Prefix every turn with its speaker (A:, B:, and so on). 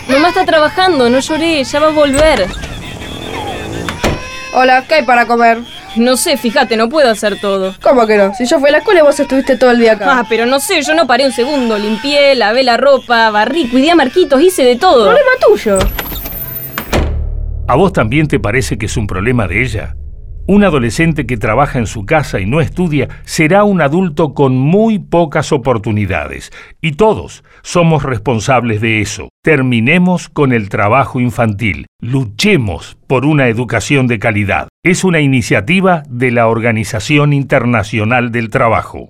A: Mamá está trabajando, no lloré, ya va a volver.
B: Hola, ¿qué hay para comer?
A: No sé, fíjate, no puedo hacer todo.
B: ¿Cómo que no? Si yo fui a la escuela y vos estuviste todo el día acá.
A: Pero no sé, yo no paré un segundo. Limpié, lavé la ropa, barrí, cuidé a Marquitos, hice de todo.
B: Problema tuyo.
C: ¿A vos también te parece que es un problema de ella? Un adolescente que trabaja en su casa y no estudia será un adulto con muy pocas oportunidades. Y todos somos responsables de eso. Terminemos con el trabajo infantil. Luchemos por una educación de calidad. Es una iniciativa de la Organización Internacional del Trabajo.